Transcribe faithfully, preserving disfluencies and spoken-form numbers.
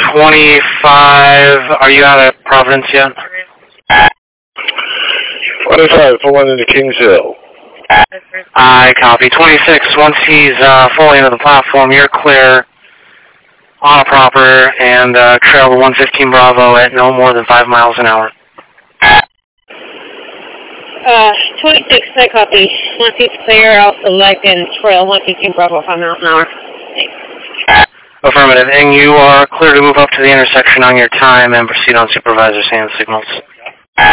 twenty-five, are you out of Providence yet? twenty-five, pulling into Kings Hill. I copy. twenty-six, once he's uh, fully into the platform, you're clear on a proper and uh, trail to one fifteen Bravo at no more than five miles an hour. Uh, twenty-six, I copy. Once he's clear, I'll select and trail one fifteen Bravo, five miles an hour. Thanks. Affirmative. And you are clear to move up to the intersection on your time and proceed on supervisor's hand signals.